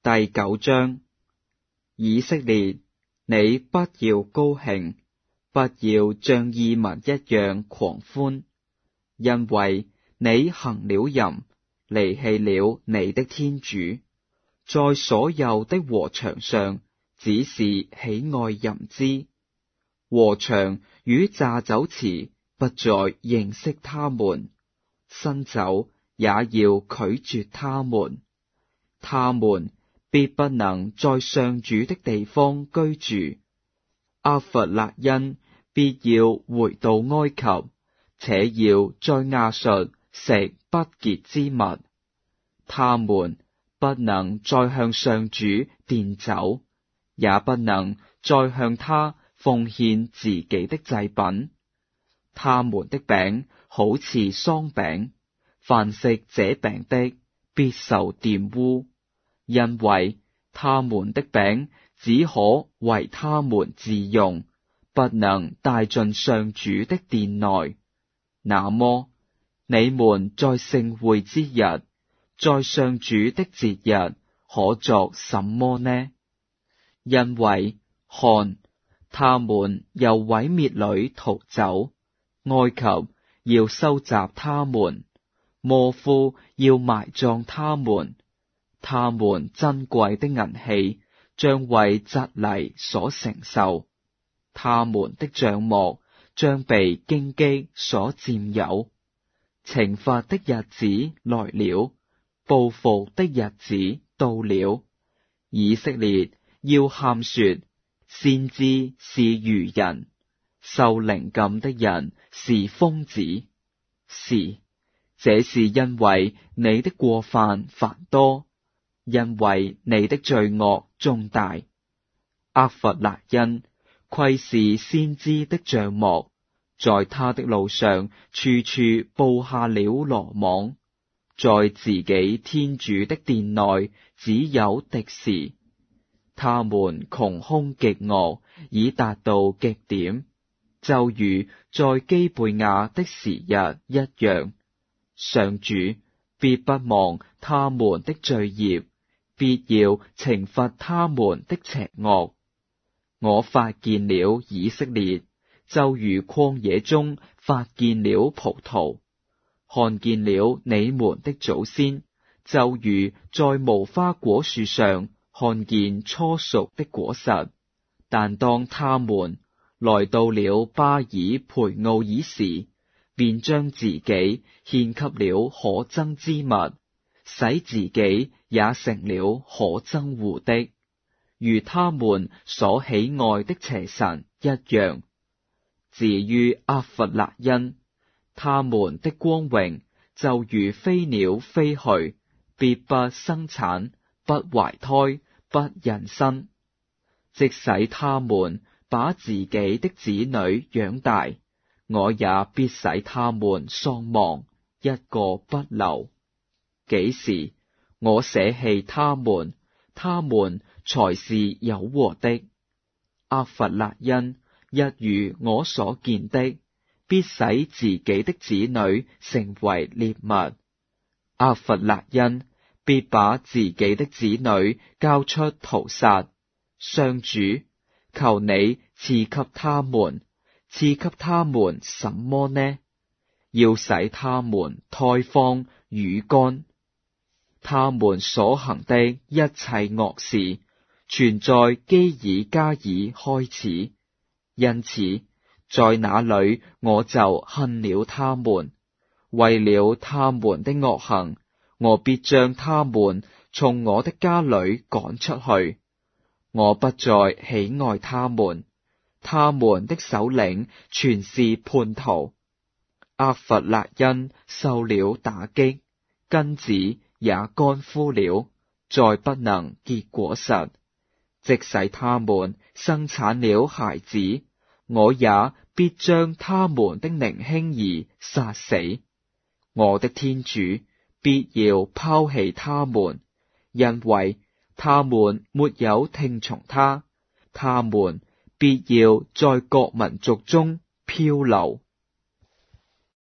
第9章。以色列，你不要高興，不要像異民一樣狂歡，因為你行了淫，離棄了你的天主，在所有的禾場上只是喜愛淫姿，禾場與榨酒池不再認識他們，新酒也要拒絕他們，他們必不能在上主的地方居住。厄弗辣因必要回到埃及，且要在亞述食不潔之物。他們不能再向上主奠酒，也不能再向他奉獻自己的祭品。他們的餅好似喪餅，凡食這餅的必受玷污，因為他們的餅只可為他們自用，不能帶進上主的殿內。那麼，你們在盛會之日，在上主的節日，可作什麼呢？因為看，他們由毀滅裏逃走，埃及要收集他們，磨庫要埋葬他們。他們珍貴的銀器將為蒺藜所承受，他們的帳幕將被荊棘所佔有。懲罰的日子來了，報復的日子到了。以色列要喊說：先知是愚人，受靈感的人是瘋子。是，這是因為你的過犯繁多，因為你的罪惡重大。厄弗辣因窺視先知的帳幕，在他的路上處處布下了羅網，在自己天主的殿內只有敵視。他們窮凶極惡，已達到極點，就如在基貝亞的時日一樣。上主必不忘他們的罪孽，必要懲罰他們的邪惡。我發現了以色列，就如曠野中發現了葡萄，看見了你們的祖先，就如在無花果樹上看見初熟的果實。但當他們來到了巴爾培奧爾時，便將自己獻給了可憎之物，使自己也成了可憎惡的，如他們所喜愛的邪神一樣。至於厄弗辣因，他們的光榮就如飛鳥飛去，必不生產，不懷胎，不孕生。即使他們把自己的子女養大，我也必使他們喪亡，一個不留。幾時我捨棄他們，他們才是有禍的。厄弗辣因一如我所見的，必使自己的子女成為獵物。厄弗辣因必把自己的子女交出屠殺。上主，求你賜給他們，賜給他們什麼呢？要使他們胎荒乳乾。他們所行的一切惡事，全在基耳加耳開始，因此在那裏我就恨了他們。為了他們的惡行，我必將他們從我的家裏趕出去。我不再喜愛他們，他們的首領全是叛徒。厄弗辣因受了打擊，根子也乾枯了，再不能結果實。即使他們生產了孩子，我也必將他們的年輕兒殺死。我的天主必要拋棄他們，因為他們沒有聽從他，他們必要在各民族中漂流。